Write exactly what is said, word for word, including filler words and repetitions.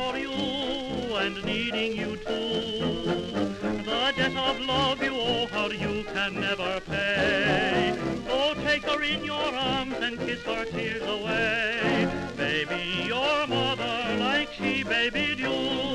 for you and needing you too. The debt of love you owe her you can never pay. So take her in your arms and kiss her tears away. Baby, your mother like she babied you.